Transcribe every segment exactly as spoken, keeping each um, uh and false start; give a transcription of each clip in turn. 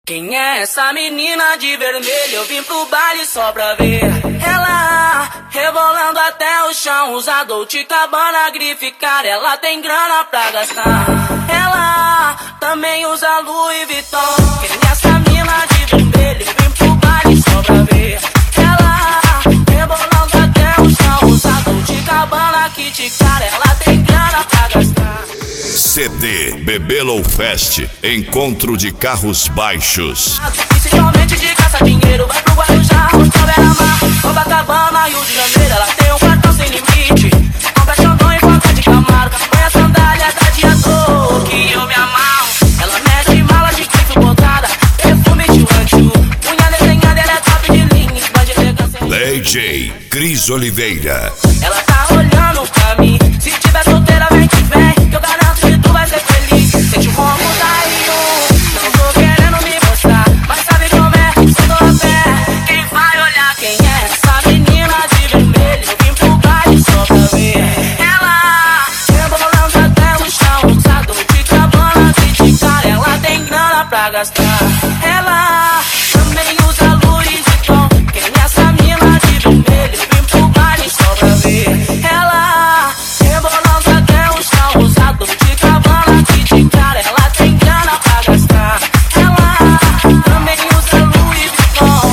Quem é essa menina de vermelho? Eu vim pro baile só pra ver ela rebolando até o chão. Usa Dolce Gabbana, grife cara, ela tem grana pra gastar. Ela também usa Louis Vuitton. Quem é essa menina de vermelho? Eu vim pro baile só pra ver ela rebolando até o chão. Usa Dolce Gabbana, kit cara, ela tem grana pra gastar. C D Bebelo Fest, encontro de carros baixos. Principalmente de caça dinheiro, vai pro Guarujá, Hotel Beira-Mar, Copacabana, Rio de Janeiro. Ela tem um cartão sem limite, compra Xandão e Foca de Camargo. Põe a sandália gladiador, que eu me amarro. Ela mete mala de grife botada, perfume de Lanchu. Unha desenhada, ela é top de linha, pode elegância. D J Cris Oliveira. Ela tá olhando pra mim, se tiver solteira vem que vem, que eu garanto que tu vai ser feliz. Sente o ronco daí, não tô querendo me mostrar, mas sabe como é, se tô a pé. Quem vai olhar quem é essa menina de vermelho? Eu vim pro baile só pra ver ela rebolando até o chão. Usa Dolce Gabbana, kit cara, ela tem grana pra gastar. Ela também usa Louis Vuitton. Quem é essa menina de vermelho? Eu vim pro baile só pra ver ela rebolando até o chão. Usa Dolce Gabbana, kit cara, ela tem grana pra gastar. Ela também usa Louis Vuitton.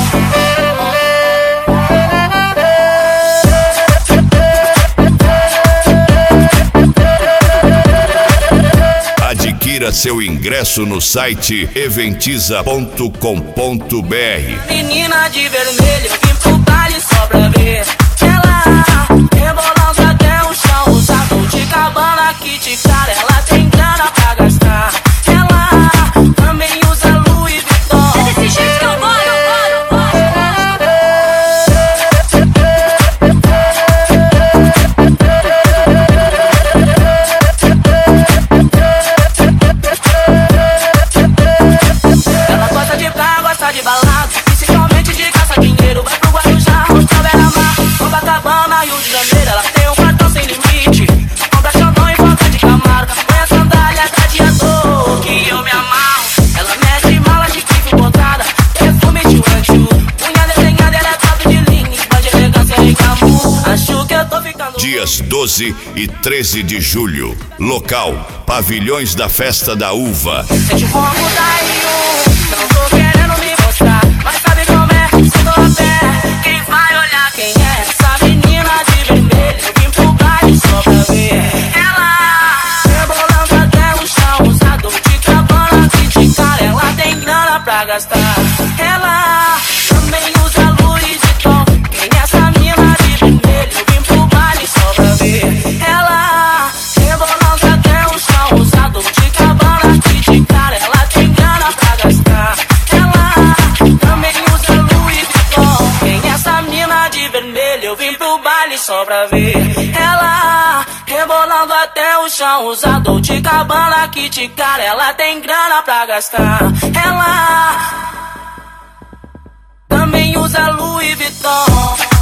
Adquira seu ingresso no site eventiza ponto com ponto br. Menina de vermelho, eu vim pro baile só pra ver ela rebolando até o chão. Usa Dolce Gabbana, kit cara, ela tem grana pra gastar. Ela também usa Louis Vuitton. É desse jeito que eu vou, eu vou, eu vou. Ela gosta de praia, gosta de balada, principalmente de caça dinheiro. Vai pro Guarujá, Hotel Beira-Mar, Copacabana, Rio de Janeiro. Ela tem um cartão sem limite, compra Xandão e Foca de Camargo. Põe a sandália gladiador, que eu me amarro. Ela mete mala de grife botada, perfume de Lanchu. Unha desenhada, ela é top de linha, pode elegância e glamour. Acho que eu tô ficando Dias doze e treze de julho. Local: Pavilhões da Festa da Uva. sente o ronco daí, não tô querendo me mostrar, mas sabe como é, se tô a pé. Quem vai olhar quem é essa menina de vermelho? Eu vim pro baile só pra ver ela rebolando até o chão. Usa Dolce Gabbana, kit cara, ela tem grana pra gastar. Ela também usa Louis Vuitton. Quem é essa menina de vermelho? Eu vim pro baile só pra ver ela rebolando até o chão. Usa Dolce Gabbana, kit cara, ela tem grana pra gastar. Ela também usa Louis Vuitton. Quem é essa mina de vermelho? Eu vim pro baile só pra ver ela rebolando até o chão. Usa Dolce Gabbana, kit cara, ela tem grana pra gastar. Ela também usa Louis Vuitton.